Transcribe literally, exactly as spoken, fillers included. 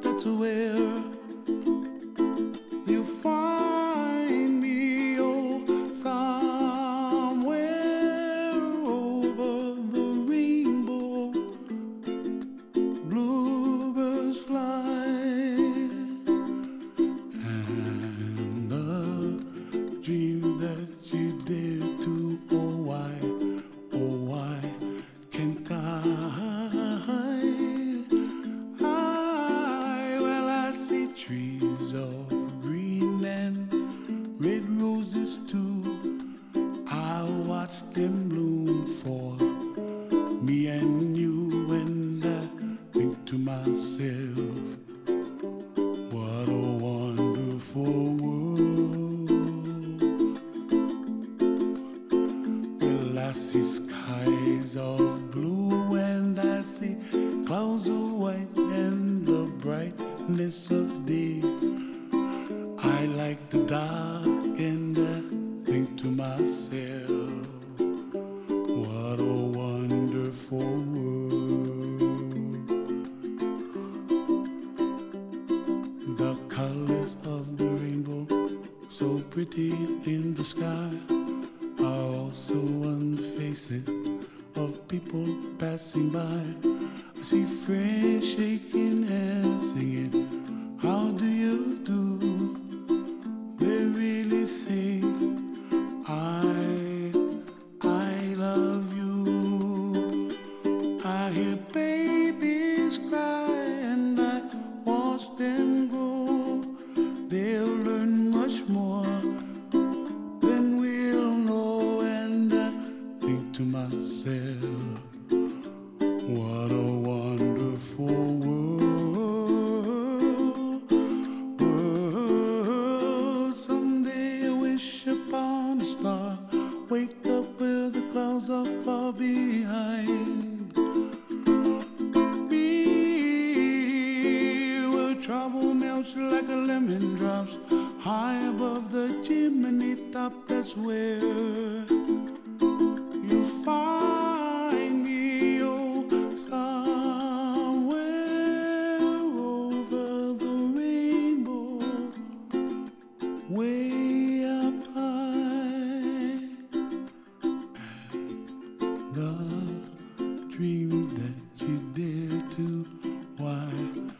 that's where you find me. Oh, somewhere over the rainbow, bluebirds fly, and the dreams that you dare to. Oh, why, oh, why can't I? Trees of green and red roses too. I watch them bloom for me and you, and I think to myself, what a wonderful world. Well, I see skies of blue and I see clouds of white and the brightness of day. I like the dark and I think to myself, what a wonderful world. The colors of the rainbow, so pretty in the sky, are also on the faces of people passing by. I see friends shaking hands singing, how do you do? They really say, I, I love you. I hear babies cry and I watch them grow. They'll learn much more than we'll know, and I think to myself, what a wonderful world, world. Someday I wish upon a star, wake up where the clouds are far behind me, where trouble melts like a lemon drops high above the chimney top. That's where you find me. Way up high, and the dreams that you dare to, why